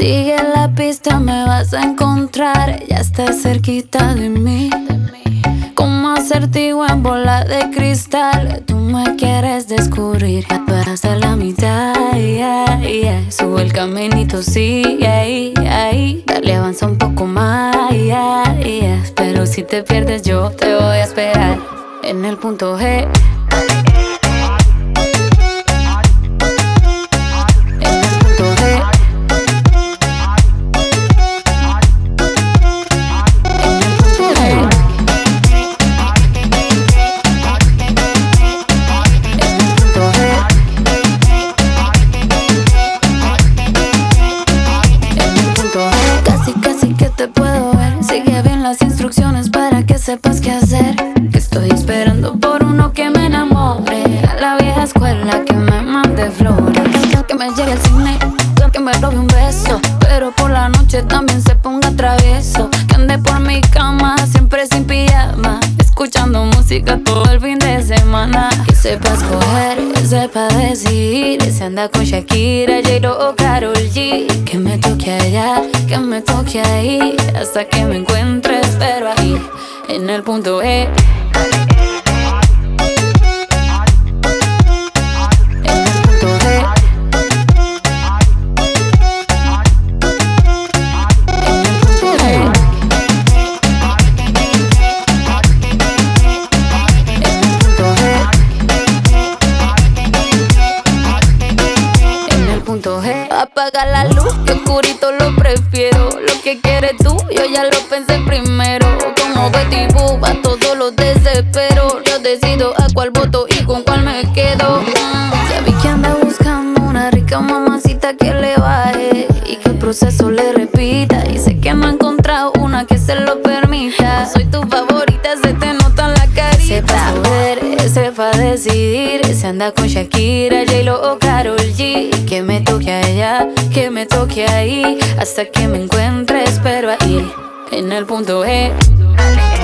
Sigue la pista, me vas a encontrar. Ya estás cerquita de mí, como acertijo en bola de cristal. Tú me quieres descubrir, ya tú hasta la mitad, yeah, yeah. Sube el caminito, sigue ahí. Dale, avanza un poco más, yeah, yeah. Pero si te pierdes yo te voy a esperar en el punto G. Instrucciones para que sepas qué hacer. Que estoy esperando por uno que me enamore. A la vieja escuela que me mande flores. Que me lleve al cine, que me robe un beso. Pero por la noche también se ponga travieso. Que ande por mi cama siempre sin pijama, escuchando música todo el fin de semana. Que sepa escoger, que sepa decidir. Se anda con Shakira, J-Lo o Karol G. Que me toque allá, que me toque ahí. Hasta que me encuentres, pero ahí en el punto E. Apaga la luz, que oscurito lo prefiero. Lo que quieres tú, yo ya lo pensé primero. Como Betty Boo, a todos los desespero. Yo decido a cuál voto y con cuál me quedo. Ya vi que anda buscando una rica mamacita que le baje y que el proceso le repita. Y sé que no ha encontrado una que se lo permita. Soy tu favorita, se te nota en la carita. Sepa saber, sepa decidir. Se anda con Shakira, J-Lo o Karol G. Que me toque allá, que me toque ahí. Hasta que me encuentres, pero ahí en el punto E.